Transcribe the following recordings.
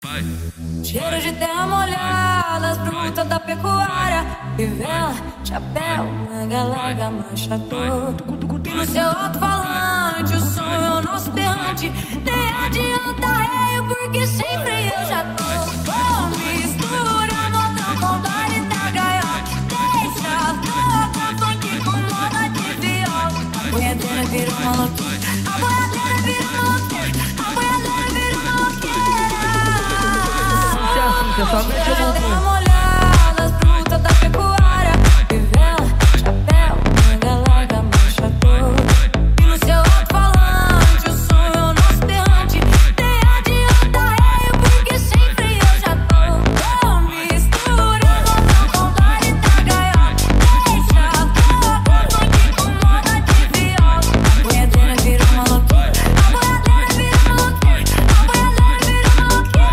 Cheiro de terra molhada, as brutas da pecuária. Fivela, chapéu, manga larga, manchador. E no seu alto-falante, o som é o nosso berrante. Nem adianta rei, porque sempre eu já tô. Mistura modão com baile da gaiola. Deixa tocar funk com moda de viola. A boiadeira vira uma louqueira. A boiadeira vira uma louqueira. A boiadeira vira uma louqueira. Somente o bumbum. Molhada, as brutas da pecuária. Fivela, chapéu, manga larga, manchador. E no seu alto-falante, o som é o nosso berrante. Nem adianta rei, porque sempre eu já tô. Mistura modão com baile da gaiola. Deixa tocar funk com moda de viola. A boiadeira vira uma louqueira. A boiadeira vira uma louqueira. A boiadeira vira uma louqueira.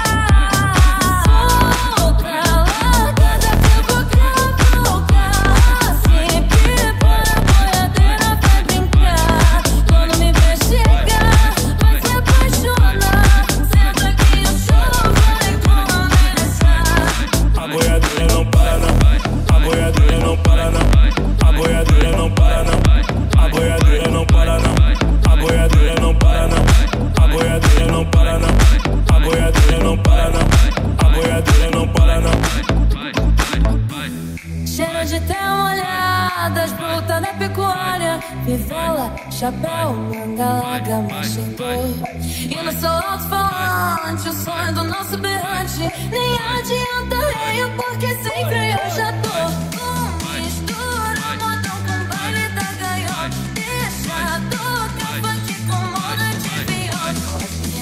Cheiro de terra molhada, as brutas da pecuária. Fivela, chapéu, manga larga, manchador. E no seu alto-falante, o sonho do nosso berrante. Nem adianta rei, porque sempre eu já tô. Mistura modão com baile da gaiola. Deixa tocar funk com moda de viola.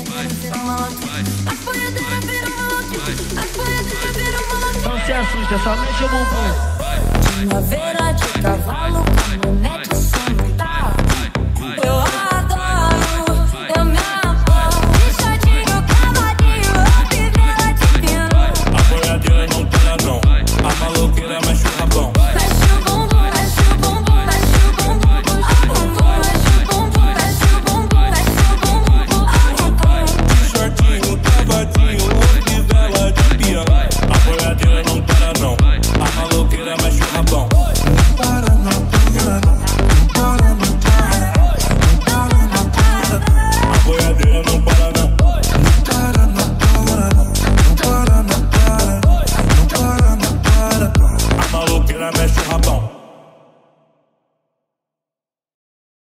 A boiadeira vira uma louqueira. A boiadeira vira uma louqueira. Não se assusta, somente o bumbum. Primavera de cavalo, caminhonete.